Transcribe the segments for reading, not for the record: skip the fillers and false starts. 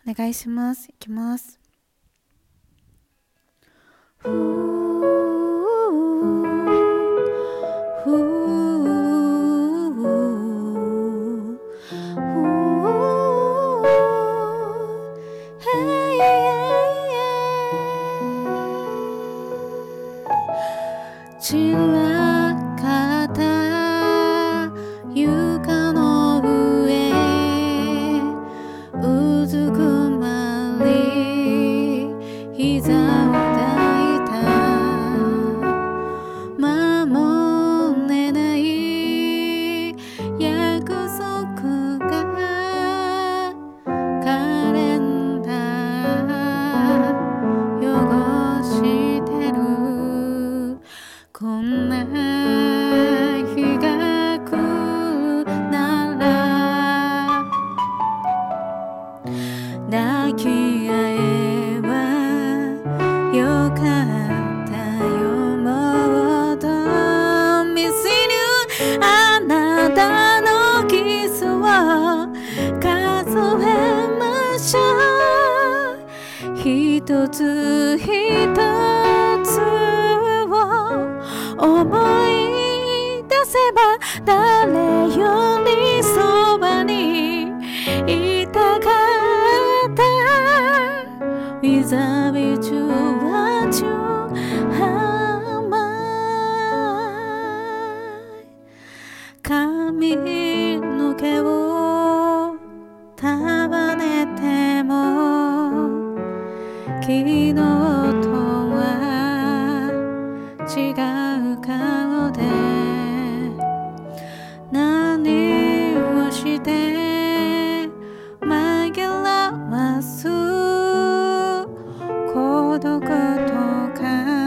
お願いします。いきます。散らかった床の上うずくまり膝を抱いた守れない約束がカレンダー汚してる。こんな日が来るなら抱き合えばよかったよ。もっと Missing you あなたのキスを数えましょう。一つ一つ思い出せば誰よりそばにいたかった。 Without you what you are mine。 髪の毛を束ねても昨日とは違う顔で何をして紛らわす孤独とか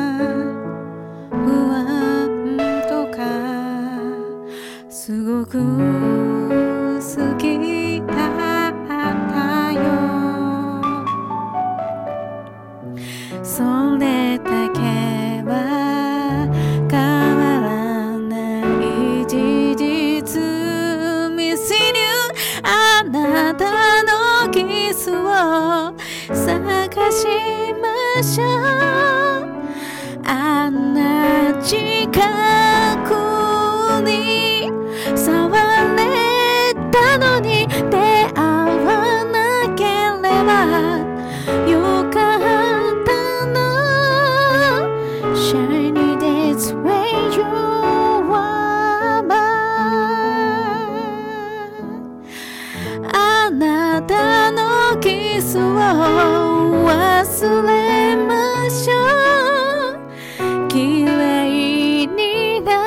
不安とかすごく好きだったよ。それだけは変わらない事実。 Missing you あなたのキスを探しましょう。あんな近くに触れたのに出会わなければよかったの。 Shiny days when you are mine。 あなたのキスを忘れましょう。綺麗にな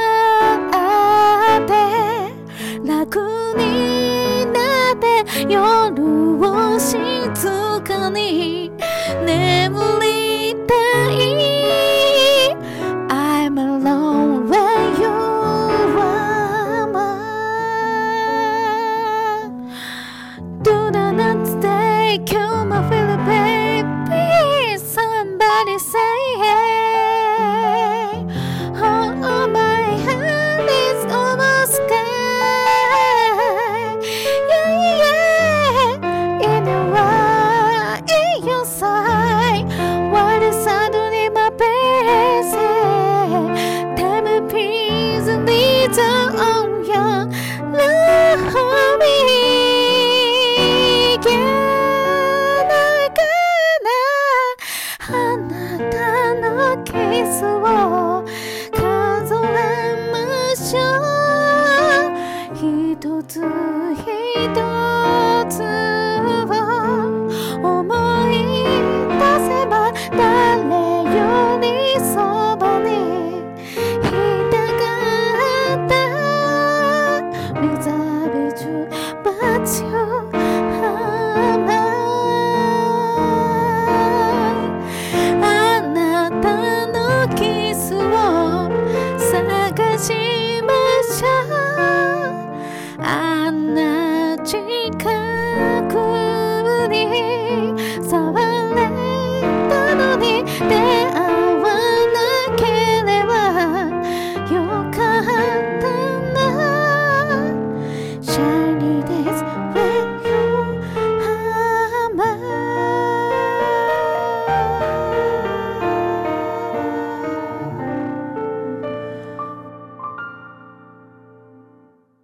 って楽になって夜を静かに眠りたい。 I'm alone when you are mine。 Do not stay